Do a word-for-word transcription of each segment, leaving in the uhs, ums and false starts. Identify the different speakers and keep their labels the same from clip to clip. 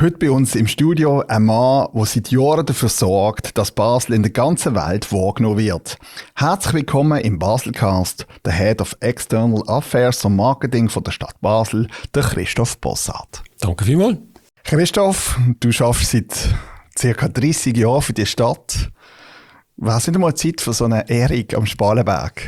Speaker 1: Heute bei uns im Studio ein Mann, der seit Jahren dafür sorgt, dass Basel in der ganzen Welt wahrgenommen wird. Herzlich willkommen im Baselcast, der Head of External Affairs und Marketing von der Stadt Basel, der Christoph Bossart.
Speaker 2: Danke vielmals.
Speaker 1: Christoph, du arbeitest seit ca. dreissig Jahren für die Stadt. Wäre es nicht einmal Zeit für so eine Ehrung am Spalenberg?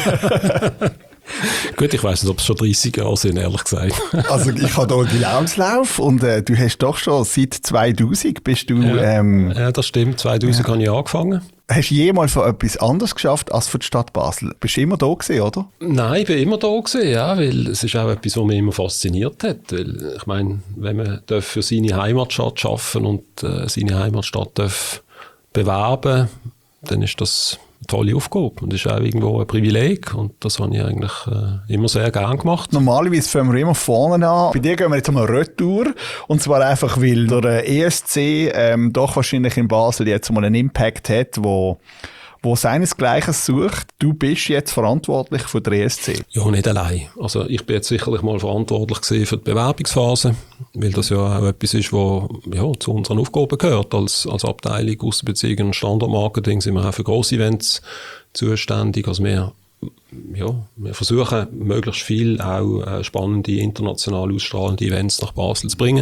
Speaker 2: Gut, ich weiss nicht, ob es schon dreissig Jahre sind, ehrlich gesagt.
Speaker 1: Also ich habe hier den Lebenslauf und äh, du hast doch schon seit zweitausend bist du...
Speaker 2: Ja,
Speaker 1: ähm,
Speaker 2: ja das stimmt. zweitausend
Speaker 1: ja.
Speaker 2: habe ich angefangen.
Speaker 1: Hast du jemals für etwas anderes geschafft als für die Stadt Basel? Bist du immer da gewesen, oder?
Speaker 2: Nein, ich bin immer da gewesen, ja, weil es ist auch etwas, was mich immer fasziniert hat. Weil, ich meine, wenn man für seine Heimatstadt arbeiten und äh, seine Heimatstadt darf bewerben, dann ist das eine tolle Aufgabe und das ist auch irgendwo ein Privileg und das habe ich eigentlich äh, immer sehr gerne gemacht.
Speaker 1: Normalerweise fangen wir immer vorne an. Bei dir gehen wir jetzt einmal Retour und zwar einfach, weil der E S C ähm, doch wahrscheinlich in Basel jetzt mal einen Impact hat, wo wo seinesgleichen sucht. Du bist jetzt verantwortlich für den E S C.
Speaker 2: Ja, nicht allein. Also ich bin jetzt sicherlich mal verantwortlich gewesen für die Bewerbungsphase, weil das ja auch etwas ist, was ja, zu unseren Aufgaben gehört. Als, als Abteilung Aussenbeziehungen und Standortmarketing sind wir auch für Grossevents zuständig. Also wir, ja, wir versuchen, möglichst viel auch äh, spannende, international ausstrahlende Events nach Basel zu bringen.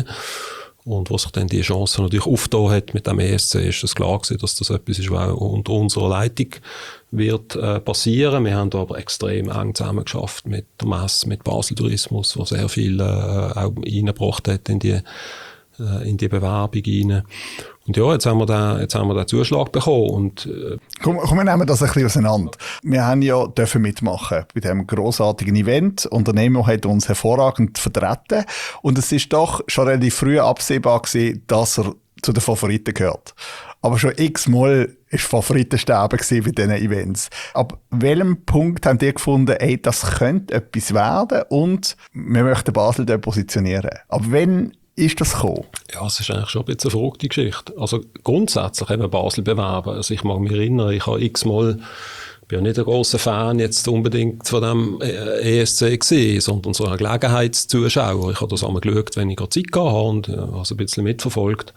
Speaker 2: Und was sich dann die Chance natürlich aufgetan hat mit dem E S C, ist das klar gewesen, dass das etwas ist, was auch unter unserer Leitung wird äh, passieren. Wir haben da aber extrem eng zusammengearbeitet mit der Messe, mit Basel Tourismus, was sehr viel äh, auch reingebracht hat in die, äh, in die Bewerbung rein. Und ja, jetzt haben wir den, jetzt haben wir den Zuschlag bekommen. Und, äh
Speaker 1: komm, komm, wir nehmen das ein bisschen auseinander. Wir haben ja dürfen mitmachen bei diesem grossartigen Event. Unternehmer hat uns hervorragend vertreten. Und es ist doch schon relativ früh absehbar gewesen, dass er zu den Favoriten gehört. Aber schon x-mal war Favoritensterben bei diesen Events. Ab welchem Punkt haben die gefunden, ey, das könnte etwas werden und wir möchten Basel dort positionieren? Ab wann ist das gekommen?
Speaker 2: Ja, es ist eigentlich schon ein bisschen eine verrückte Geschichte. Also grundsätzlich haben wir Basel bewerben. Also ich mag mich erinnern, ich habe x-mal, ich bin ja nicht ein grosser Fan jetzt unbedingt von dem E S C gewesen, sondern so ein Gelegenheitszuschauer. Ich habe das einmal geschaut, wenn ich gerade Zeit hatte und ja, also ein bisschen mitverfolgt.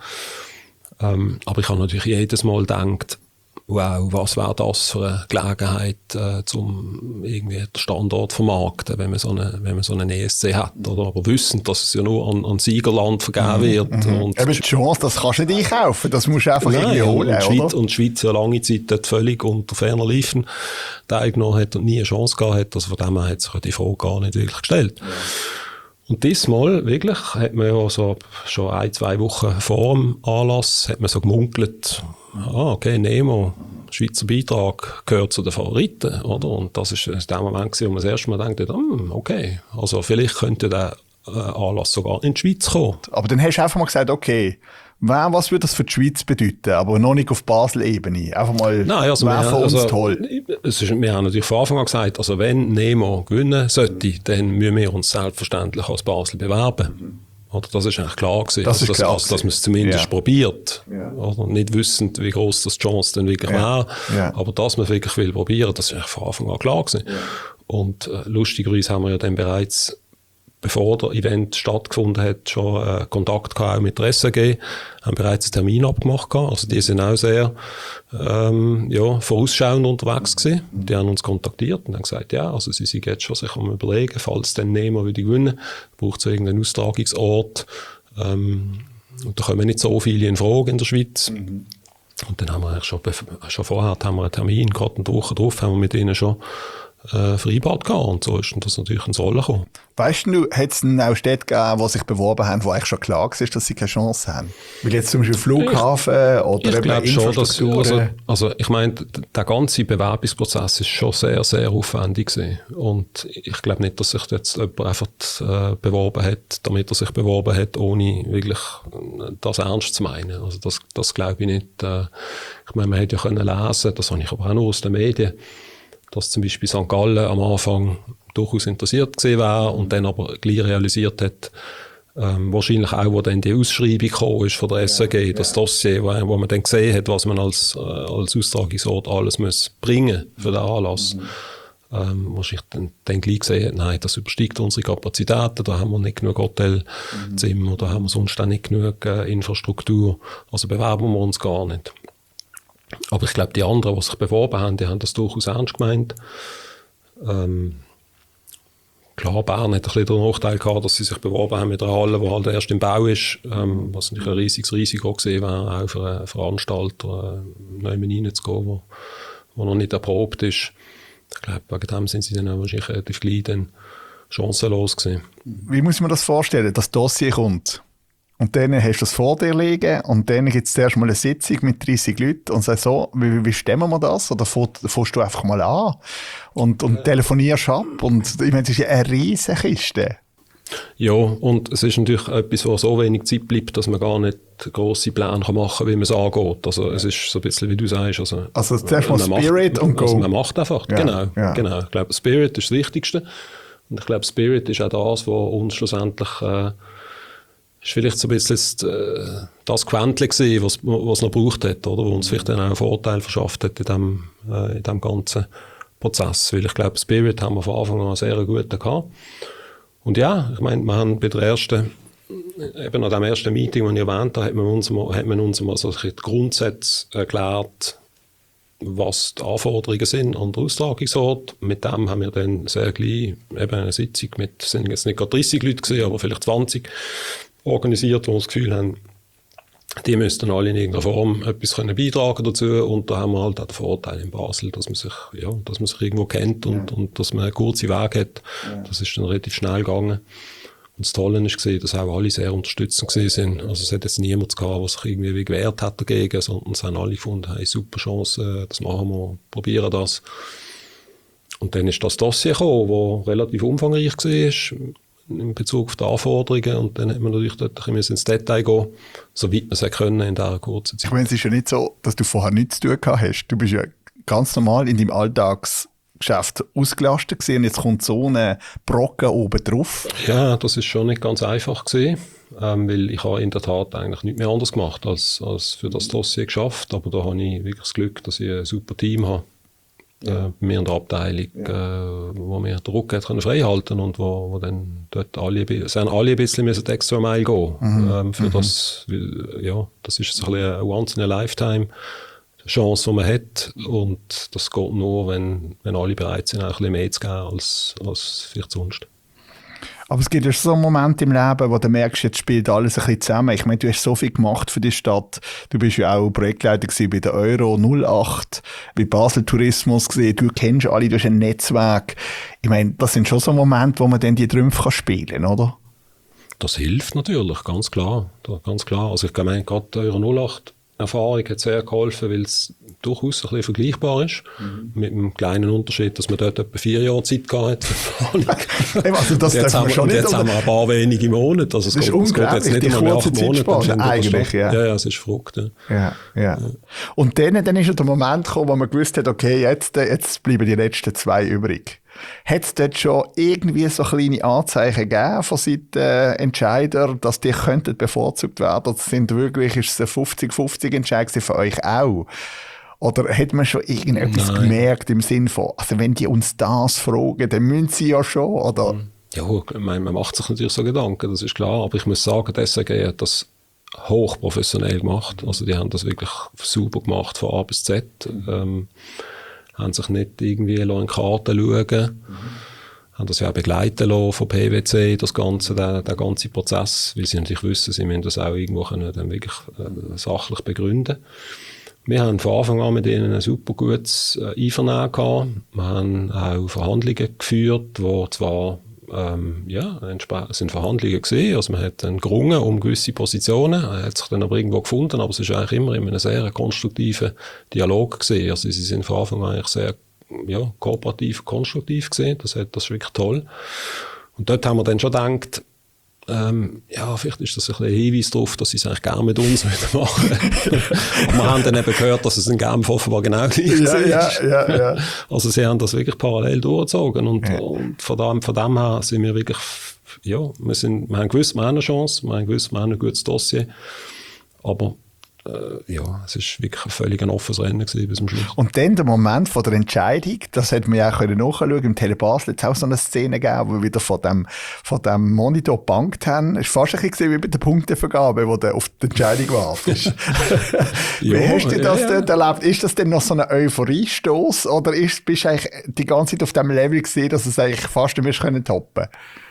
Speaker 2: Ähm, aber ich habe natürlich jedes Mal gedacht, wow, was wäre das für eine Gelegenheit, äh, um irgendwie den Standort zu vermarkten, wenn man so eine, wenn man so einen E S C hat, oder? Aber wissend, dass es ja nur an, an Siegerland vergeben wird.
Speaker 1: Mhm. Und eben die Chance, das kannst du nicht einkaufen, das musst du einfach
Speaker 2: Nein,
Speaker 1: irgendwie holen,
Speaker 2: und, Schweiz,
Speaker 1: oder?
Speaker 2: und die Schweiz ja lange Zeit dort völlig unter ferner Liefen teilgenommen hat und nie eine Chance gehabt hat, also von dem her hat sich die Frage gar nicht wirklich gestellt. Ja. Und diesmal, wirklich, hat man ja so schon ein, zwei Wochen vor dem Anlass, hat man so gemunkelt, ah, okay, Nemo, Schweizer Beitrag gehört zu den Favoriten, oder? Und das ist der Moment, wo man das erste Mal denkt, hm, okay, also vielleicht könnte der äh, Anlass sogar in die Schweiz kommen.
Speaker 1: Aber dann hast du einfach mal gesagt, okay, was würde das für die Schweiz bedeuten? Aber noch nicht auf Basel-Ebene. Einfach mal,
Speaker 2: Nein, also
Speaker 1: wäre für uns
Speaker 2: also,
Speaker 1: toll.
Speaker 2: Es ist, wir haben natürlich von Anfang an gesagt, also wenn Nemo gewinnen sollte, dann müssen wir uns selbstverständlich als Basel bewerben. Mhm. Oder das ist eigentlich klar gewesen.
Speaker 1: Das ist
Speaker 2: also,
Speaker 1: klar
Speaker 2: dass, dass man es zumindest
Speaker 1: ja. probiert.
Speaker 2: Ja. Oder nicht wissend, wie groß das Chance dann wirklich
Speaker 1: ja.
Speaker 2: wäre.
Speaker 1: Ja.
Speaker 2: Aber dass man es wirklich will probieren, das ist eigentlich von Anfang an klar gewesen. Ja. Und äh, lustigerweise haben wir ja dann bereits, bevor der Event stattgefunden hat, schon äh, Kontakt gehabt auch mit der S A G, haben bereits einen Termin abgemacht gehabt. Also die sind auch sehr ähm, ja, vorausschauend unterwegs gewesen. Die haben uns kontaktiert und haben gesagt, ja, also sie sind jetzt schon sich am Überlegen, falls dann Nemo würde gewinnen, braucht es irgendeinen Austragungsort. Ähm, und da kommen nicht so viele in Frage in der Schweiz. Mhm. Und dann haben wir eigentlich schon, schon vorher haben wir einen Termin, gerade eine Woche drauf, haben wir mit ihnen schon äh, vereinbart gehabt. Und so ist das natürlich ins Rollen gekommen.
Speaker 1: Weißt du, hat es auch Städte gegeben, die sich beworben haben, wo eigentlich schon klar war, dass sie keine Chance haben? Weil jetzt zum Beispiel Flughafen ich, oder
Speaker 2: ich glaube schon, dass, also, also ich meine, der ganze Bewerbungsprozess ist schon sehr, sehr aufwendig gewesen. Und ich glaube nicht, dass sich jetzt jemand einfach äh, beworben hat, damit er sich beworben hat, ohne wirklich das ernst zu meinen. Also das, das glaube ich nicht. Äh, ich meine, man hätte ja können lesen, das habe ich aber auch nur aus den Medien, dass zum Beispiel Sankt Gallen am Anfang durchaus interessiert gewesen wäre und dann aber gleich realisiert hat, ähm, wahrscheinlich auch, wo dann die Ausschreibung gekommen ist von der S A G, ja, das ja. Dossier, wo, wo man dann gesehen hat, was man als, äh, als Austragungsort alles muss bringen für den Anlass. Mhm. ähm, wahrscheinlich dann, dann gleich gesehen hat, nein, das übersteigt unsere Kapazitäten, da haben wir nicht genug Hotelzimmer, mhm. da haben wir sonst auch nicht genug äh, Infrastruktur, also bewerben wir uns gar nicht. Aber ich glaube, die anderen, die sich beworben haben, die haben das durchaus ernst gemeint. Ähm, klar, Bern hat ein bisschen den Nachteil gehabt, dass sie sich beworben haben mit einer Halle, die halt erst im Bau ist, ähm, was natürlich ein riesiges Risiko gesehen wäre, auch für einen Veranstalter, äh, neu reinzugehen, wo, wo noch nicht erprobt ist. Ich glaube, wegen dem sind sie dann auch wahrscheinlich relativ gleich dann chancenlos gewesen.
Speaker 1: Wie muss man das vorstellen? Das Dossier kommt und dann hast du das vor dir liegen und dann gibt es zuerst mal eine Sitzung mit dreißig Leuten und sagst so, wie, wie stemmen wir das? Oder fährst du einfach mal an und, und telefonierst ab? Und ich meine, das ist ja eine riesige Kiste.
Speaker 2: Ja, und es ist natürlich etwas, wo so wenig Zeit bleibt, dass man gar nicht grosse Pläne machen kann, wie man es angeht. Also es ist so ein bisschen, wie du sagst. Also,
Speaker 1: also zuerst mal Spirit
Speaker 2: macht,
Speaker 1: und Go.
Speaker 2: Also man macht einfach, ja, genau,
Speaker 1: ja.
Speaker 2: genau. Ich glaube, Spirit ist das Wichtigste. Und ich glaube, Spirit ist auch das, was uns schlussendlich äh, ist vielleicht so ein bisschen das, äh, das Quäntchen gewesen, was, was es noch gebraucht hat, oder? Wo uns vielleicht dann auch einen Vorteil verschafft hat in dem, äh, in dem ganzen Prozess. Weil ich glaube, Spirit haben wir von Anfang an sehr gut gehabt. Und ja, ich meine, wir haben bei der ersten, eben an dem ersten Meeting, das ich erwähnt habe, hat man uns mal, hat man uns mal so die Grundsätze erklärt, was die Anforderungen sind an den Austragungsort. Mit dem haben wir dann sehr gleich eben eine Sitzung mit, es sind jetzt nicht gerade dreißig Leute gewesen, aber vielleicht zwanzig organisiert, wo wir das Gefühl haben, die müssten alle in irgendeiner Form etwas können beitragen dazu. Und da haben wir halt auch den Vorteil in Basel, dass man sich, ja, dass man sich irgendwo kennt und, ja. und dass man einen kurzen Weg hat. Ja. Das ist dann relativ schnell gegangen. Und das Tolle ist gesehen, dass auch alle sehr unterstützend sind. Also es hat jetzt niemand gehabt, der sich irgendwie gewehrt hat dagegen, sondern es haben alle gefunden, hey, super Chance, das machen wir, probieren das. Und dann ist das Dossier gekommen, das relativ umfangreich war in Bezug auf die Anforderungen. Und dann hat man natürlich dort ein bisschen ins Detail gehen, soweit man es können in dieser kurzen Zeit.
Speaker 1: Ich meine, es ist ja nicht so, dass du vorher nichts zu tun gehabt hast. Du bist ja ganz normal in deinem Alltagsgeschäft ausgelastet gewesen und jetzt kommt so ein Brocken oben drauf.
Speaker 2: Ja, das ist schon nicht ganz einfach gewesen, ähm, weil ich habe in der Tat eigentlich nichts mehr anderes gemacht als, als für das Dossier geschafft. Aber da habe ich wirklich das Glück, dass ich ein super Team habe. Ja. Äh, bei mir in der Abteilung, ja. äh, wo mir den Rücken können frei halten und wo, wo dann dort alle, es haben alle ein bisschen müssen extra Meile gehen. Mhm. Ähm, für mhm. das, ja, das ist so ein bisschen eine once in a lifetime Chance, die man hat. Und das geht nur, wenn, wenn alle bereit sind, auch ein bisschen mehr zu geben als, als vielleicht sonst.
Speaker 1: Aber es gibt ja so einen Moment im Leben, wo du merkst, jetzt spielt alles ein bisschen zusammen. Ich meine, du hast so viel gemacht für die Stadt. Du bist ja auch Projektleiter gewesen bei der Euro null acht, bei Basel Tourismus gewesen. Du kennst alle, du hast ein Netzwerk. Ich meine, das sind schon so Momente, wo man dann die Trümpfe spielen kann, oder?
Speaker 2: Das hilft natürlich, ganz klar. Ganz klar. Also ich meine, gerade die Euro null acht Erfahrung hat sehr geholfen, weil es durchaus ein bisschen vergleichbar ist. Mhm. Mit einem kleinen Unterschied, dass man dort etwa vier Jahre Zeit gehabt hat.
Speaker 1: also das
Speaker 2: jetzt haben, wir, schon nicht, jetzt haben wir ein paar wenige Monate. Also es
Speaker 1: das
Speaker 2: geht,
Speaker 1: ist unglaublich,
Speaker 2: es geht jetzt nicht
Speaker 1: die kurze Zeitspanne eigentlich. Ja.
Speaker 2: ja, ja, es ist verrückt. Ja.
Speaker 1: Ja, ja. Ja. Und dann, dann ist ja der Moment gekommen, wo man gewusst hat, okay, jetzt, jetzt bleiben die letzten zwei übrig. Hat es dort schon irgendwie so kleine Anzeichen gegeben von Seiten äh, Entscheider, dass die könnten bevorzugt werden? Das sind wirklich, ist es ein fünfzig fünfzig Entscheid für euch auch? Oder hat man schon irgendetwas Nein. gemerkt im Sinn von, also wenn die uns das fragen, dann müssen sie ja schon, oder?
Speaker 2: Ja, ich meine, man macht sich natürlich so Gedanken, das ist klar, aber ich muss sagen, die S R G hat das hochprofessionell gemacht. Also die haben das wirklich super gemacht von A bis Z. Ähm, haben sich nicht irgendwie in die Karten schauen, mhm. haben das ja auch begleiten lassen von P W C, das ganze, der, der ganze Prozess, weil sie natürlich wissen, sie müssen das auch irgendwo können dann wirklich äh, sachlich begründen. Wir haben von Anfang an mit ihnen ein super gutes äh, Einvernehmen gehabt. Wir haben auch Verhandlungen geführt, wo zwar Ähm, ja, es sind Verhandlungen gesehen, also man hat dann gerungen um gewisse Positionen, er hat sich dann aber irgendwo gefunden, aber es ist eigentlich immer in einem sehr konstruktiven Dialog gesehen, also sie sind von Anfang an eigentlich sehr ja, kooperativ, konstruktiv gesehen, das, hat, das ist wirklich toll. Und dort haben wir dann schon gedacht, ähm, ja, vielleicht ist das ein bisschen ein Hinweis darauf, dass sie es eigentlich gerne mit uns machen würden. Aber wir haben dann eben gehört, dass es in Genf offenbar genau gleich
Speaker 1: ja, ja, ja, ja.
Speaker 2: Also sie haben das wirklich parallel durchgezogen und, ja. und von, dem, von dem her sind wir wirklich, ja, wir, sind, wir haben gewusst, wir haben eine Chance, wir haben gewusst, wir haben ein gutes Dossier, aber äh, ja, es ist wirklich ein völlig ein offenes Rennen gewesen bis zum Schluss.
Speaker 1: Und dann der Moment von der Entscheidung, das hätte man ja auch nachschauen können, im Tele Basel hat es auch so eine Szene gegeben, wo wir wieder von dem, von dem Monitor gebankt haben. Es war fast ein bisschen wie bei der Punktevergabe, wo du auf die Entscheidung wartest. Wie
Speaker 2: ja,
Speaker 1: hast du das
Speaker 2: ja,
Speaker 1: dort
Speaker 2: ja.
Speaker 1: erlebt? Ist das denn noch so ein Euphoriestoß oder ist, bist du eigentlich die ganze Zeit auf dem Level gewesen, dass du es eigentlich fast nicht mehr können toppen?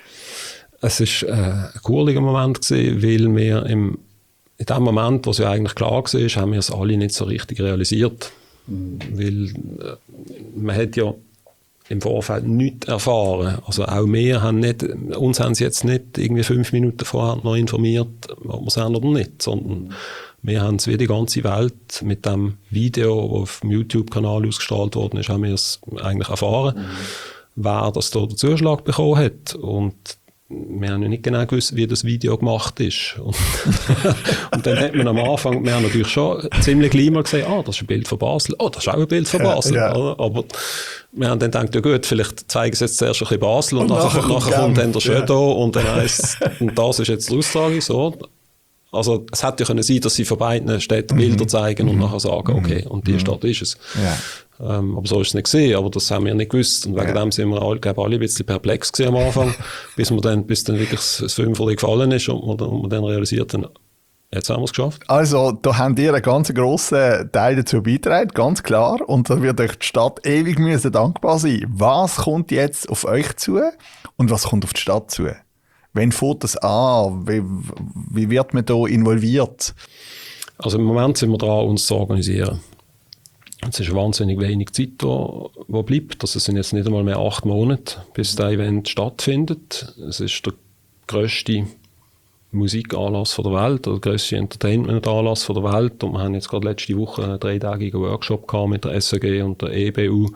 Speaker 2: Es war äh, ein cooler Moment gewesen, weil wir im, in dem Moment, wo es ja eigentlich klar war, haben wir es alle nicht so richtig realisiert. Mhm. Weil äh, man hat ja im Vorfeld nichts erfahren. Also auch wir haben nicht, uns haben sie jetzt nicht irgendwie fünf Minuten vorher noch informiert, ob wir es haben oder nicht, sondern mhm. wir haben es wie die ganze Welt mit dem Video, das auf dem YouTube-Kanal ausgestrahlt worden ist, haben wir es eigentlich erfahren, mhm. wer das da den Zuschlag bekommen hat. Und wir haben ja nicht genau gewusst, wie das Video gemacht ist. Und, und dann hat man am Anfang, wir haben natürlich schon ziemlich gleich mal gesehen, ah, das ist ein Bild von Basel, oh, das ist auch ein Bild von Basel. Ja, ja. Aber wir haben dann gedacht, ja gut, vielleicht zeigen sie jetzt zuerst ein bisschen Basel und, und nachher, nachher, nachher kommt dann der Shadow ja. und dann heisst und das ist jetzt die Austrage, so. Also es hätte ja können sein, dass sie von beiden Städten mhm. Bilder zeigen mhm. und nachher sagen, okay, und die mhm. Stadt ist es. Ja. Ähm, aber so ist es nicht gesehen, aber das haben wir nicht gewusst. Und wegen ja. dem sind wir alle, glaube alle ein bisschen perplex gewesen am Anfang, bis, wir dann, bis dann wirklich das Fünferli gefallen ist und wir, und wir dann realisiert haben, jetzt haben wir es geschafft.
Speaker 1: Also, da habt ihr einen ganz grossen Teil dazu beigetragen, ganz klar. Und da wird euch die Stadt ewig müssen dankbar sein. Was kommt jetzt auf euch zu und was kommt auf die Stadt zu? Wann fängt das an? Wie, wie wird man da involviert?
Speaker 2: Also im Moment sind wir dran, uns zu organisieren. Es ist wahnsinnig wenig Zeit, die bleibt. Also es sind jetzt nicht einmal mehr acht Monate, bis das Event stattfindet. Es ist der grösste Musikanlass der Welt, oder der grösste Entertainment-Anlass der Welt. Und wir haben jetzt gerade letzte Woche einen dreitägigen Workshop gehabt mit der S A G und der E B U,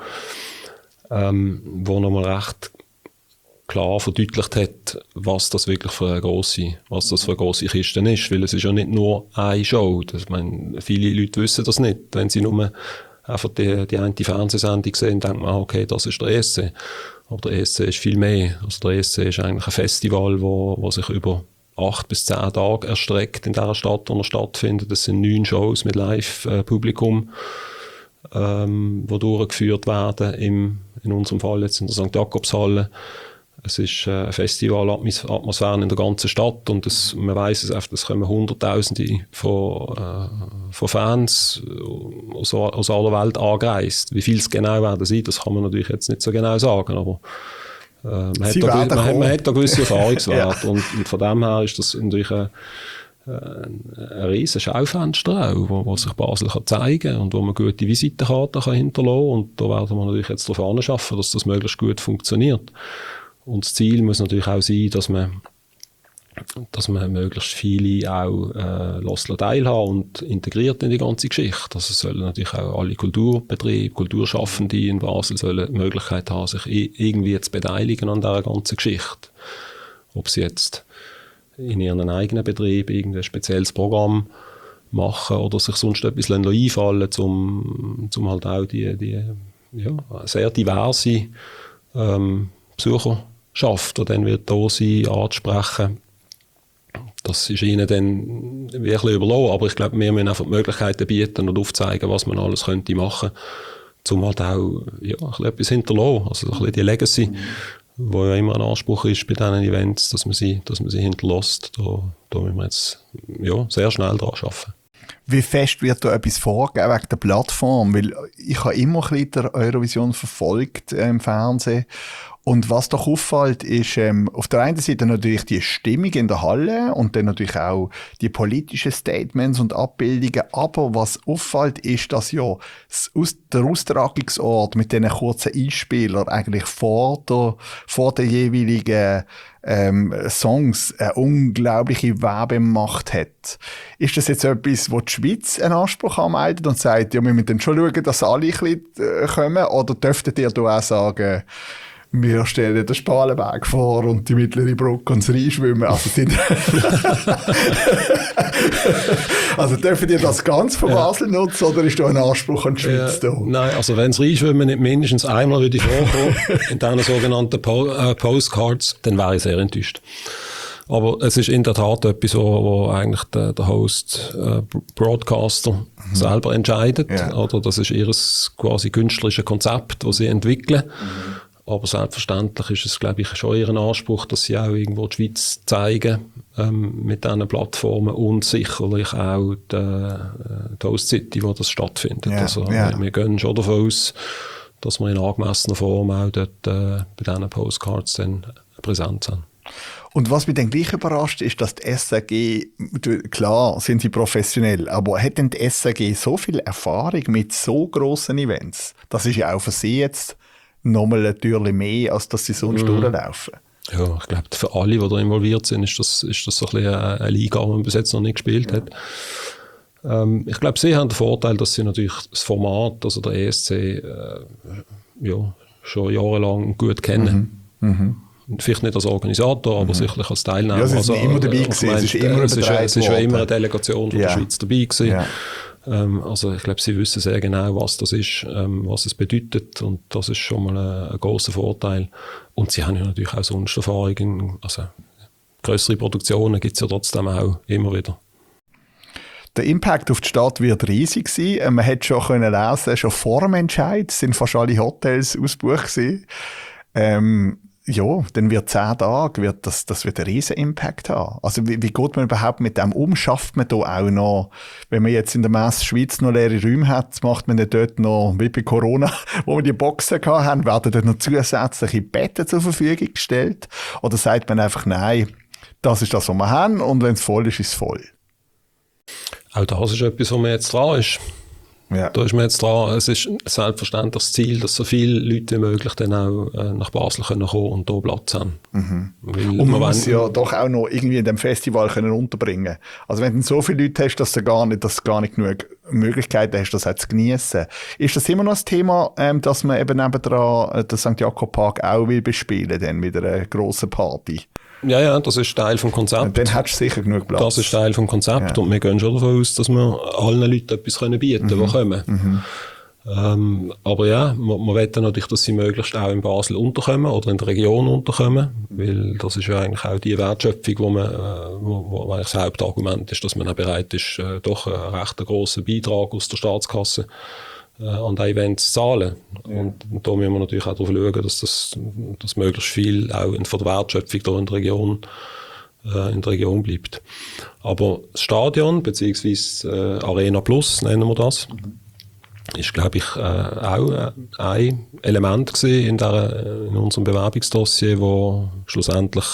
Speaker 2: ähm, wo nochmal recht klar verdeutlicht hat, was das wirklich für eine grosse, was das für eine grosse Kiste ist. Weil es ist ja nicht nur eine Show. Das, ich meine, viele Leute wissen das nicht. Wenn sie nur einfach die, die eine Fernsehsendung sehen, denkt man, okay, das ist der E S C. Aber der E S C ist viel mehr. Also der E S C ist eigentlich ein Festival, wo, wo sich über acht bis zehn Tage erstreckt in dieser Stadt, wo er stattfindet. Das sind neun Shows mit Live-Publikum, ähm, die durchgeführt werden. Im, in unserem Fall jetzt in der Sankt Jakobshalle. Es ist eine Festivalatmosphäre in der ganzen Stadt und es, man weiss es oft, es kommen Hunderttausende von, äh, von Fans aus, aus aller Welt angereist. Wie viel es genau werden sein, das kann man natürlich jetzt nicht so genau sagen, aber äh, man, hat da, man, man, man hat da gewisse Erfahrungswerte. Ja. und, und von dem her ist das natürlich ein, ein, ein riesen Schaufenster auch, wo, wo sich Basel kann zeigen und wo man gute Visitenkarten kann hinterlassen kann. Und da werden wir natürlich jetzt darauf anschaffen, dass das möglichst gut funktioniert. Und das Ziel muss natürlich auch sein, dass man, dass man möglichst viele auch äh, teilhaben und integriert in die ganze Geschichte. Also sollen natürlich auch alle Kulturbetriebe, Kulturschaffende in Basel sollen die Möglichkeit haben, sich irgendwie zu beteiligen an dieser ganzen Geschichte. Ob sie jetzt in ihren eigenen Betrieb irgendein spezielles Programm machen oder sich sonst etwas einfallen lassen, um, um halt auch die, die ja, sehr diverse ähm, Besucher schafft, der dann wird da sein, anzusprechen. Das ist ihnen dann wirklich überlassen, aber ich glaube, wir müssen einfach die Möglichkeiten bieten und aufzeigen, was man alles könnte machen, um halt auch ja, ein bisschen etwas hinterlassen, also ein bisschen die Legacy, mhm. wo ja immer ein Anspruch ist bei diesen Events, dass man sie, dass man sie hinterlässt. Da, da müssen wir jetzt ja, sehr schnell dran arbeiten.
Speaker 1: Wie fest wird da etwas vorgegeben wegen der Plattform? Weil ich habe immer ein bisschen die Eurovision verfolgt äh, im Fernsehen. Und was doch auffällt, ist ähm, auf der einen Seite natürlich die Stimmung in der Halle und dann natürlich auch die politischen Statements und Abbildungen. Aber was auffällt, ist, dass ja das, der Austragungsort mit diesen kurzen Einspielern eigentlich vor der, vor der jeweiligen ähm, Songs eine unglaubliche Werbemacht hat. Ist das jetzt etwas, wo die Schweiz einen Anspruch anmeldet und sagt, ja, wir müssen dann schon schauen, dass alle ein bisschen äh, kommen? Oder dürftet ihr da auch sagen, wir stellen den Spalenberg vor und die mittlere Brücke und das Rheinschwimmen. Also, sind also dürfen ihr das ganz von Basel ja. nutzen oder ist da ein Anspruch an die Schweiz
Speaker 2: ja,
Speaker 1: da?
Speaker 2: Nein, also wenn das Rheinschwimmen nicht mindestens einmal würde vorkommen in diesen sogenannten po- äh, Postcards, dann wäre ich sehr enttäuscht. Aber es ist in der Tat etwas, wo, wo eigentlich der, der Host, äh, Broadcaster mhm. selber entscheidet. Ja. Oder das ist ihr quasi künstlerische Konzept, das sie entwickeln. Mhm. Aber selbstverständlich ist es, glaube ich, schon ihren Anspruch, dass sie auch irgendwo die Schweiz zeigen ähm, mit diesen Plattformen und sicherlich auch die, die Host City, wo das stattfindet. Ja, also ja. Wir, wir gehen schon davon aus, dass wir in angemessener Form auch dort äh, bei diesen Postcards dann präsent sind.
Speaker 1: Und was mich dann gleich überrascht, ist, dass die S R G, klar sind sie professionell, aber hat denn die S R G so viel Erfahrung mit so grossen Events? Das ist ja auch für sie jetzt nochmal ein Türchen mehr, als dass sie sonst mm. durchlaufen.
Speaker 2: Ja, ich glaube, für alle, die da involviert sind, ist das, ist das so ein bisschen eine Liga, die man bis jetzt noch nicht gespielt ja. hat. Ähm, ich glaube, sie haben den Vorteil, dass sie natürlich das Format, also der E S C, äh, ja, schon jahrelang gut kennen. Mhm. Mhm. Vielleicht nicht als Organisator, aber mhm. sicherlich als Teilnehmer.
Speaker 1: Ja, sie sind also, immer dabei
Speaker 2: äh,
Speaker 1: gewesen.
Speaker 2: Meine,
Speaker 1: es ist immer,
Speaker 2: es ist, es ist schon immer eine Delegation von ja. der Schweiz dabei gewesen. Ja. Ähm, also ich glaube, sie wissen sehr genau, was das ist, ähm, was es bedeutet, und das ist schon mal ein, ein grosser Vorteil. Und sie haben ja natürlich auch sonst Erfahrungen, also grössere Produktionen gibt es ja trotzdem auch immer wieder.
Speaker 1: Der Impact auf die Stadt wird riesig sein. Man hat schon können lesen, schon vor dem Entscheid sind fast alle Hotels ausgebucht gewesen. Ähm, ja, dann wird zehn Tage, wird das, das wird einen riesen Impact haben. Also wie, wie geht man überhaupt mit dem um? Schafft man da auch noch, wenn man jetzt in der Messe Schweiz noch leere Räume hat, macht man dann dort noch, wie bei Corona, wo wir die Boxen gehabt haben, werden dort noch zusätzliche Betten zur Verfügung gestellt? Oder sagt man einfach, nein, das ist das, was wir haben, und wenn es voll ist, ist es voll?
Speaker 2: Auch das ist etwas, wo man jetzt dran ist. Ja. Da ist man jetzt dran. Es ist selbstverständlich das Ziel, dass so viele Leute wie möglich dann auch äh, nach Basel können kommen und hier Platz haben. Mhm.
Speaker 1: Weil und man muss ja doch auch noch irgendwie in dem Festival können unterbringen. Also wenn du so viele Leute hast, dass du gar nicht, dass du gar nicht genug Möglichkeiten hast, das auch zu geniessen. Ist das immer noch das Thema, ähm, dass man eben nebendran den Sankt Jakob Park auch will bespielen, dann mit einer grossen Party?
Speaker 2: Ja, ja, das ist Teil vom Konzept.
Speaker 1: Dann hättest du sicher genug Platz.
Speaker 2: Das ist Teil vom Konzept, ja. Und wir gehen schon davon aus, dass wir allen Leuten etwas bieten können, mhm. die kommen. Mhm. Ähm, aber ja, man, man will natürlich, dass sie möglichst auch in Basel unterkommen oder in der Region unterkommen, weil das ist ja eigentlich auch die Wertschöpfung, wo man, äh, wo, wo eigentlich das Hauptargument ist, dass man auch bereit ist, äh, doch einen recht grossen Beitrag aus der Staatskasse an den Events zahlen. Ja. Und, und da müssen wir natürlich auch darauf schauen, dass das dass möglichst viel auch in, von der Wertschöpfung hier in der Region, äh, in der Region bleibt. Aber das Stadion, beziehungsweise äh, Arena Plus, nennen wir das, mhm. ist, glaube ich, äh, auch äh, ein Element gewesen in, der, in unserem Bewerbungsdossier, wo schlussendlich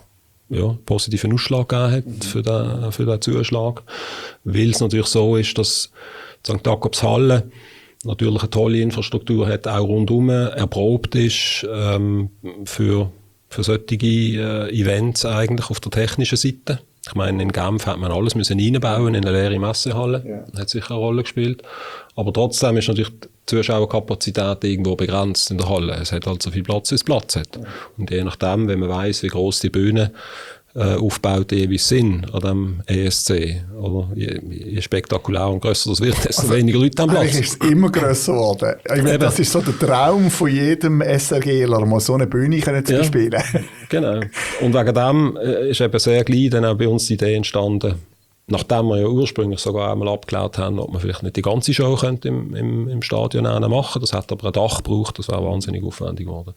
Speaker 2: ja, positiven Ausschlag gegeben hat mhm. für, den, für den Zuschlag. Weil es natürlich so ist, dass Sankt Jakobshalle natürlich eine tolle Infrastruktur hat, auch rundum erprobt ist ähm, für, für solche äh, Events eigentlich auf der technischen Seite. Ich meine, in Genf hat man alles müssen reinbauen in eine leere Messehalle. Ja. Hat sicher eine Rolle gespielt. Aber trotzdem ist natürlich die Zuschauerkapazität irgendwo begrenzt in der Halle. Es hat halt so viel Platz, wie es Platz hat. Ja. Und je nachdem, wenn man weiss, wie gross die Bühne äh, aufgebaut jeweils sind an dem E S C, oder je, je spektakulärer und grösser das wird, desto also, weniger Leute am Platz.
Speaker 1: Eigentlich ist es immer grösser geworden. Ich meine, das ist so der Traum von jedem SRGler, mal so eine Bühne können zu ja, spielen.
Speaker 2: Genau. Und wegen dem ist eben sehr gleich dann auch bei uns die Idee entstanden, nachdem wir ja ursprünglich sogar einmal abgeklärt haben, ob man vielleicht nicht die ganze Show könnte im, im, im Stadion machen. Das hat aber ein Dach gebraucht, das wäre wahnsinnig aufwendig geworden.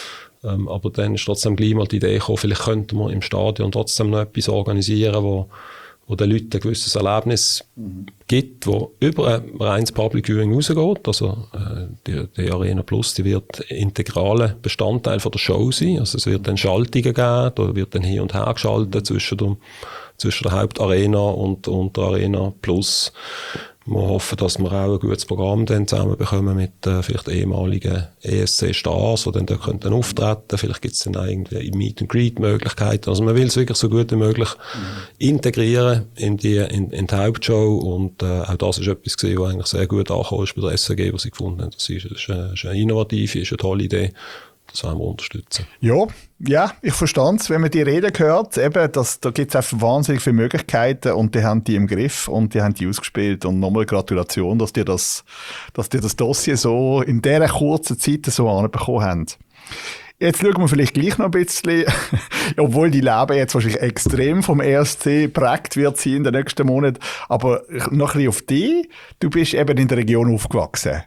Speaker 2: Ähm, aber dann ist trotzdem gleich mal die Idee gekommen, vielleicht könnten wir im Stadion trotzdem noch etwas organisieren, wo, wo den Leuten ein gewisses Erlebnis mhm. gibt, wo über ein reines Public Viewing rausgeht. Also äh, die, die Arena Plus, die wird integraler Bestandteil von der Show sein. Also es wird dann Schaltungen geben, da wird dann hin und her geschaltet zwischen dem zwischen der Hauptarena und, und der Arena Plus. Wir hoffen, dass wir auch ein gutes Programm dann zusammen bekommen mit äh, vielleicht ehemaligen E S C-Stars, die dann da könnten auftreten. Vielleicht gibt es dann auch irgendwie Meet-and-Greet-Möglichkeiten. Also man will es wirklich so gut wie möglich mhm. integrieren in die, in, in die Hauptshow. Und äh, auch das ist etwas gewesen, was eigentlich sehr gut angekommen ist bei der S R G, was sie gefunden haben. Das ist, das ist, eine, ist eine innovative, ist eine tolle Idee. Das wollen wir unterstützen.
Speaker 1: Ja, ja, ich verstehe es. Wenn man die Reden hört, eben, das, da gibt es einfach wahnsinnig viele Möglichkeiten und die haben die im Griff und die haben die ausgespielt. Und nochmal Gratulation, dass die das, dass die das Dossier so in dieser kurzen Zeit so anbekommen haben. Jetzt schauen wir vielleicht gleich noch ein bisschen, obwohl die Leben jetzt wahrscheinlich extrem vom E S C geprägt wird sein in den nächsten Monaten, aber noch ein bisschen auf dich. Du bist eben in der Region aufgewachsen.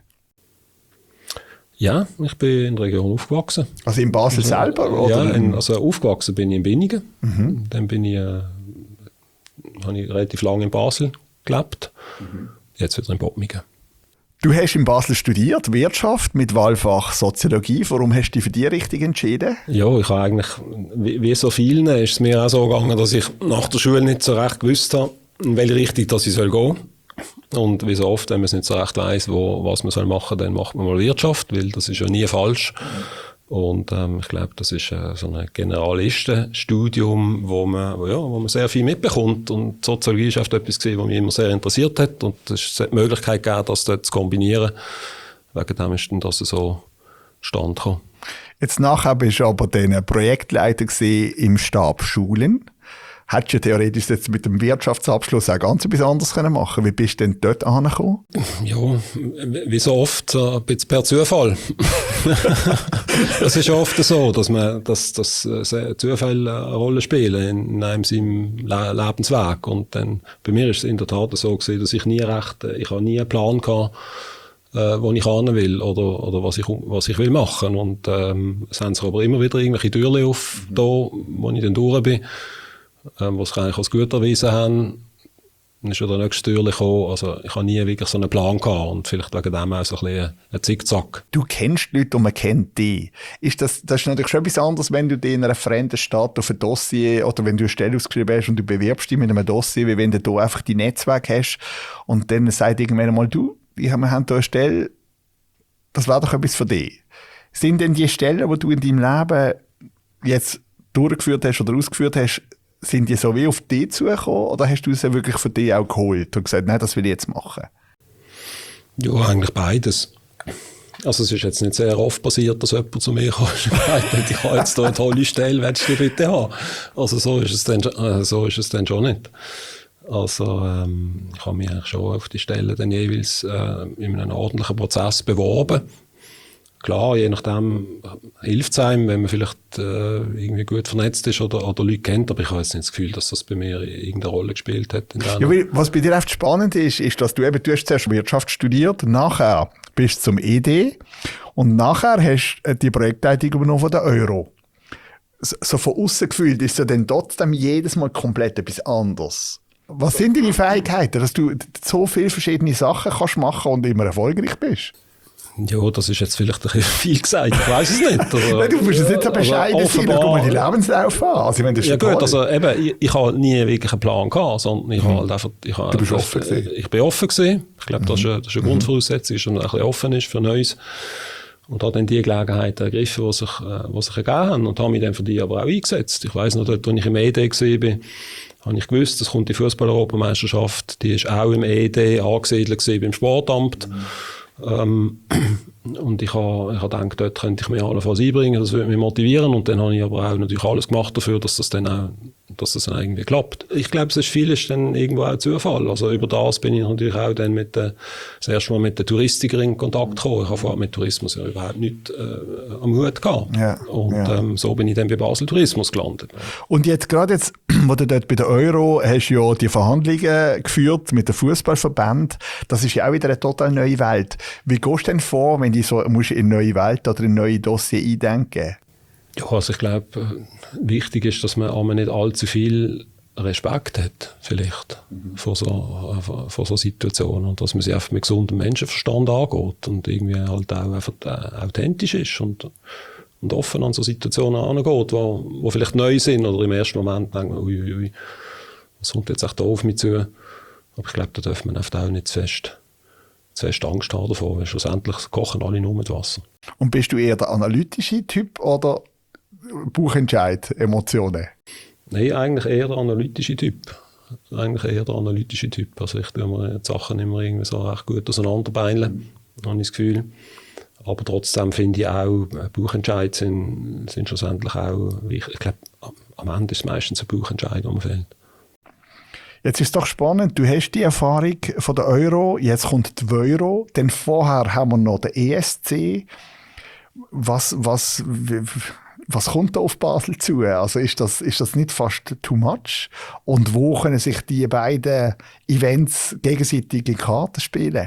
Speaker 2: Ja, ich bin in der Region aufgewachsen.
Speaker 1: Also in Basel also, selber? Oder?
Speaker 2: Ja, in, also aufgewachsen bin ich in Binningen. Mhm. Dann bin ich, äh, habe ich relativ lange in Basel gelebt. Mhm. Jetzt wieder in Bottmingen.
Speaker 1: Du hast in Basel studiert, Wirtschaft mit Wahlfach Soziologie. Warum hast du dich für diese Richtung entschieden?
Speaker 2: Ja, ich habe eigentlich, wie, wie so vielen, ist es mir auch so gegangen, dass ich nach der Schule nicht so recht gewusst habe, in welche Richtung dass ich soll gehen soll. Und wie so oft, wenn man es nicht so recht weiss, wo, was man soll machen soll, dann macht man mal Wirtschaft, weil das ist ja nie falsch. Und ähm, ich glaube, das ist äh, so ein Generalistenstudium, wo man, wo, ja, wo man sehr viel mitbekommt. Und Soziologie ist oft etwas gewesen, was mich immer sehr interessiert hat. Und es hat die Möglichkeit gegeben, das dort zu kombinieren. Wegen dem ist dann das so stand gekommen.
Speaker 1: Jetzt nachher bist du aber dann Projektleiter gewesen im Stab Schulen. Hättest du theoretisch jetzt mit dem Wirtschaftsabschluss auch ganz etwas anderes machen können? Wie bist du denn dort angekommen?
Speaker 2: Ja, wie so oft, ein bisschen per Zufall. Das ist oft so, dass man, dass, dass Zufälle eine Rolle spielen in einem seinem Lebensweg. Und dann, bei mir ist es in der Tat so gewesen, dass ich nie recht, ich habe nie einen Plan gehabt, äh, wo ich hin will oder, oder was ich, was ich will machen. Und, ähm, es haben sich aber immer wieder irgendwelche Türen auf, mhm. da, wo ich dann durch bin. Ähm, was ich eigentlich als gut erwiesen haben, dann ist ja der nächste Türchen gekommen. Also ich habe nie wirklich so einen Plan gehabt und vielleicht wegen dem auch so ein bisschen ein Zickzack.
Speaker 1: Du kennst Leute und man kennt dich. Ist das, das ist natürlich schon etwas anderes, wenn du dich in einer fremden Stadt auf ein Dossier oder wenn du eine Stelle ausgeschrieben hast und du bewirbst dich mit einem Dossier, wie wenn du da einfach die Netzwerke hast und dann sagt irgendwann einmal, du, wir haben hier eine Stelle, das wäre doch etwas für dich. Sind denn die Stellen, die du in deinem Leben jetzt durchgeführt hast oder ausgeführt hast, sind die so wie auf dich zugekommen oder hast du sie wirklich für dich auch geholt und gesagt, nein, das will ich jetzt machen?
Speaker 2: Ja, eigentlich beides. Also es ist jetzt nicht sehr oft passiert, dass jemand zu mir kam und gesagt hat, ich habe jetzt hier eine tolle Stelle, willst du die bitte haben? Also so ist es dann, äh, so ist es dann schon nicht. Also ähm, ich habe mich eigentlich schon auf die Stelle dann jeweils äh, in einem ordentlichen Prozess beworben. Klar, je nachdem hilft es einem, wenn man vielleicht äh, irgendwie gut vernetzt ist oder, oder Leute kennt, aber ich habe jetzt nicht das Gefühl, dass das bei mir irgendeine Rolle gespielt hat. In
Speaker 1: ja, weil, was bei dir oft spannend ist, ist, dass du eben, du hast zuerst Wirtschaft studiert, nachher bist du zum E D und nachher hast du die Projektleitung übernommen von der Euro. So, so von außen gefühlt ist es ja dann trotzdem jedes Mal komplett etwas anderes. Was sind deine Fähigkeiten, dass du so viele verschiedene Sachen kannst machen und immer erfolgreich bist?
Speaker 2: Ja, das ist jetzt vielleicht ein bisschen viel gesagt, ich weiss es nicht. Also,
Speaker 1: Nein, du musst es nicht so bescheiden sein, schau mal die Lebenslauf an. Also, ich meine, das ist
Speaker 2: ja
Speaker 1: gut,
Speaker 2: toll. Also eben, ich, ich habe nie wirklich einen Plan gehabt, sondern ich mhm. habe halt einfach... Ich habe,
Speaker 1: du bist offen gewesen.
Speaker 2: Ich bin offen gewesen. Ich glaube, mhm. das ist eine, das ist eine Grundvoraussetzung, dass man ein bisschen offen ist für Neues. Und habe dann die Gelegenheit ergriffen, die sich, die sich ergeben haben und habe mich dann für die aber auch eingesetzt. Ich weiss noch, dort, als ich im E D war, habe ich gewusst, es kommt die Fußball-Europameisterschaft, die ist auch im E D angesiedelt beim Sportamt. Mhm. Ähm, und ich habe, ich habe gedacht, dort könnte ich mich allenfalls einbringen, das würde mich motivieren und dann habe ich aber auch natürlich alles gemacht dafür, dass das dann auch, dass das dann irgendwie klappt. Ich glaube, es ist vieles dann irgendwo auch Zufall. Also über das bin ich natürlich auch dann mit der, das erste Mal mit den Touristikern in Kontakt gekommen. Ich habe vorher mit Tourismus ja überhaupt nichts äh, am Hut gehabt. Ja, und ja. Ähm, so bin ich dann bei Basel Tourismus gelandet. Und
Speaker 1: jetzt gerade jetzt, wo du dort bei der Euro hast ja die Verhandlungen geführt mit den Fußballverbänden, das ist ja auch wieder eine total neue Welt. Wie gehst du denn vor, wenn du so musst in neue Welt oder in neue Dossier eindenken?
Speaker 2: Ja, also ich glaube, wichtig ist, dass man einmal nicht allzu viel Respekt hat, vielleicht, mhm. vor, so, vor so Situationen. Und dass man sich einfach mit gesundem Menschenverstand angeht und irgendwie halt auch einfach authentisch ist und, und offen an so Situationen angeht, wo, wo vielleicht neu sind oder im ersten Moment denkt man, ui, ui, ui, was kommt jetzt echt da auf mich zu? Aber ich glaube, da darf man oft auch nicht zu fest, zu fest Angst haben davor, weil schlussendlich kochen alle nur mit Wasser.
Speaker 1: Und bist du eher der analytische Typ oder Bauchentscheid, Emotionen?
Speaker 2: Nein, eigentlich eher der analytische Typ. Eigentlich eher der analytische Typ. Also ich tue mir die Sachen immer irgendwie so recht gut auseinanderbeineln, habe ich das Gefühl. Aber trotzdem finde ich auch, Bauchentscheid sind, sind schlussendlich auch wichtig. Ich glaube, am Ende ist es meistens ein Bauchentscheid, der mir fehlt.
Speaker 1: Jetzt ist es doch spannend, du hast die Erfahrung von der Euro, jetzt kommt die Euro, dann vorher haben wir noch den E S C. Was, was, Was kommt da auf Basel zu? Also ist das, ist das nicht fast too much? Und wo können sich die beiden Events gegenseitig in Karten spielen?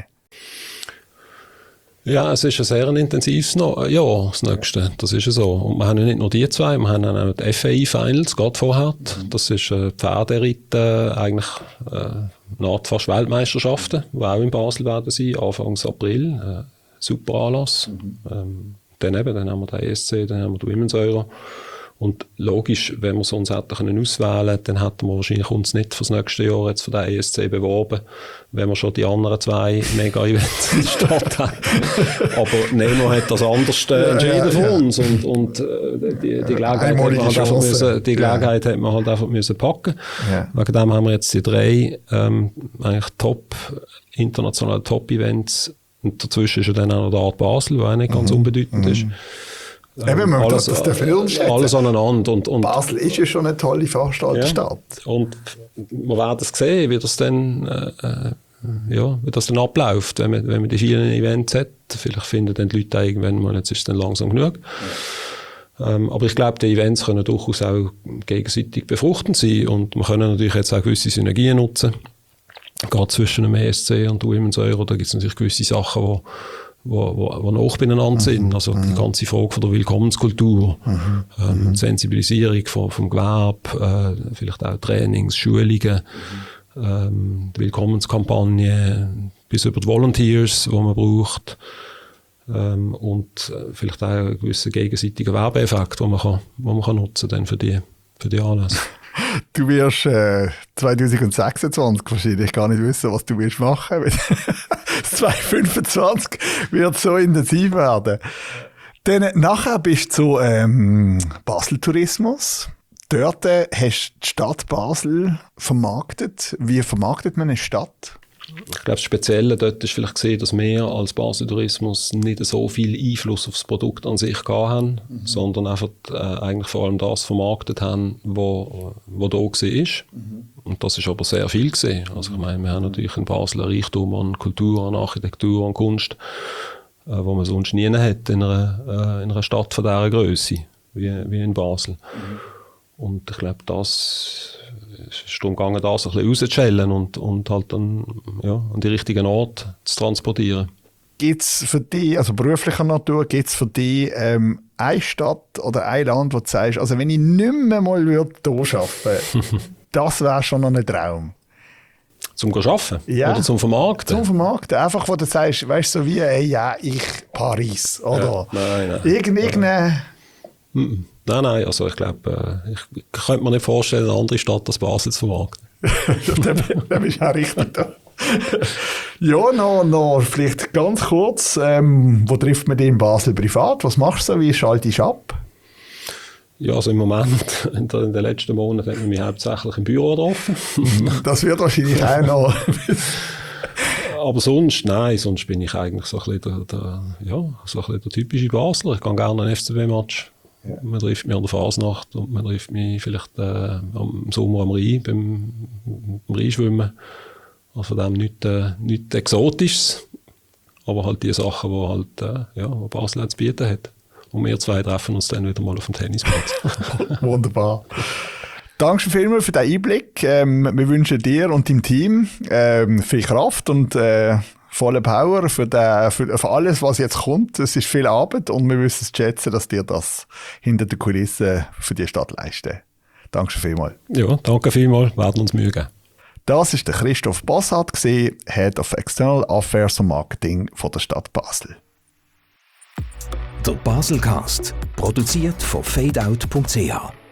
Speaker 2: Ja, es ist ein sehr intensives no- Jahr, das nächste. Das ist so. Und wir haben ja nicht nur die zwei, wir haben auch die F A I-Finals, gerade vorher. Das ist äh, Pferderitt, äh, eigentlich äh, naht fast Weltmeisterschaften, die auch in Basel werden sein, Anfang April. Äh, super Anlass. Mhm. Ähm, dann eben, dann haben wir den E S C, dann haben wir die Women's Euro. Und logisch, wenn wir es uns hätten können auswählen, dann hätten wir wahrscheinlich uns nicht für das nächste Jahr jetzt für den E S C beworben, wenn wir schon die anderen zwei Mega-Events in der Stadt haben. Aber Nemo hat das anders äh, entschieden ja, ja, für uns und, und äh, die, die Gelegenheit, hat man, halt einfach müssen, die Gelegenheit ja. hat man halt einfach müssen packen. Ja. Wegen dem haben wir jetzt die drei ähm, eigentlich Top, internationale Top-Events und dazwischen ist ja dann auch noch der Art Basel, der auch nicht ganz mhm. unbedeutend mhm. ist.
Speaker 1: Eben, man alles, das dürfen wir unterschätzen.
Speaker 2: Alles aneinander. Und, und,
Speaker 1: Basel ist ja schon eine tolle Veranstaltungsstadt.
Speaker 2: Ja. Und wir werden es sehen, wie das dann, äh, ja, wie das dann abläuft, wenn man, wenn man die vielen Events hat. Vielleicht finden dann die Leute irgendwann mal, jetzt ist es dann langsam genug. Ja. Ähm, aber ich glaube, die Events können durchaus auch gegenseitig befruchtend sein und wir können natürlich jetzt auch gewisse Synergien nutzen. Gerade zwischen dem E S C und der Women's Euro, da gibt es natürlich gewisse Sachen, die wo, wo, wo noch beieinander sind. Also mhm. die ganze Frage von der Willkommenskultur, mhm. ähm, die Sensibilisierung vom, vom Gewerbe, äh, vielleicht auch Trainings, Schulungen, mhm. ähm, die Willkommenskampagne bis über die Volunteers, die man braucht, ähm, und äh, vielleicht auch einen gewissen gegenseitigen Werbeeffekt, den man, kann, wo man kann nutzen kann für die, für die Anlässe.
Speaker 1: Du wirst äh, zwanzig sechsundzwanzig wahrscheinlich gar nicht wissen, was du wirst machen willst. zwanzig fünfundzwanzig wird so intensiv werden. Dann nachher bist du zu ähm, Basel Tourismus. Dort äh, hast du die Stadt Basel vermarktet. Wie vermarktet man eine Stadt?
Speaker 2: Ich glaube, das Spezielle dort ist vielleicht gesehen, dass wir als Basel Tourismus nicht so viel Einfluss auf das Produkt an sich gehabt haben, mhm. sondern einfach äh, eigentlich vor allem das vermarktet haben, wo, wo da war. Mhm. Und das ist aber sehr viel gesehen. Also ich meine, wir haben natürlich in Basel ein Reichtum an Kultur, an Architektur, an Kunst, äh, wo man sonst nie hat in einer, äh, in einer Stadt von dieser Größe wie, wie in Basel. Mhm. Und ich glaube, das es ist darum gegangen, das ein bisschen rauszuschellen und, und halt dann ja, an die richtigen Ort zu transportieren.
Speaker 1: Gibt es für dich, also beruflicher Natur, gibt es für dich ähm, eine Stadt oder ein Land, wo du sagst, also wenn ich nicht mehr mal hier arbeiten würde, das wäre schon noch ein Traum?
Speaker 2: Zum Arbeiten?
Speaker 1: Ja.
Speaker 2: Oder zum Vermarkten?
Speaker 1: Zum Vermarkten. Einfach, wo du sagst, weißt du, so wie, ey, ja, ich Paris, oder?
Speaker 2: Ja, nein, nein.
Speaker 1: Irgendeine...
Speaker 2: Nein, nein, also ich glaube, ich, ich könnte mir nicht vorstellen, eine andere Stadt als Basel zu vermarkten.
Speaker 1: Da bist du auch richtig da. Ja, noch, noch vielleicht ganz kurz, ähm, wo trifft man dich in Basel privat? Was machst du so? Wie schaltest du ab?
Speaker 2: Ja, also im Moment, in den letzten Monaten hat man mich hauptsächlich im Büro getroffen.
Speaker 1: Das wird wahrscheinlich auch noch...
Speaker 2: Aber sonst, nein, sonst bin ich eigentlich so ein bisschen der, der, ja, so ein bisschen der typische Basler. Ich gehe gerne an einen F C B-Match. Ja. Man trifft mich an der Fasnacht und man trifft mich vielleicht äh, im Sommer am Rhein, beim, beim Rheinschwimmen. Also von dem nichts, äh, nichts Exotisches, aber halt die Sachen, die halt, äh, ja, wo Basel zu bieten hat. Und wir zwei treffen uns dann wieder mal auf dem Tennisplatz.
Speaker 1: Wunderbar. Danke vielmals für den Einblick. Ähm, wir wünschen dir und deinem Team ähm, viel Kraft und äh, volle Power für, den, für, für alles, was jetzt kommt. Es ist viel Arbeit und wir wissen es schätzen, dass dir das hinter den Kulissen für die Stadt leisten. Danke vielmals.
Speaker 2: Ja, danke vielmals. Wir werden uns Mühe geben.
Speaker 1: Das war der Christoph Bossart, Head of External Affairs und Marketing von der Stadt Basel.
Speaker 3: Der Baselcast, produziert von fadeout punkt c h.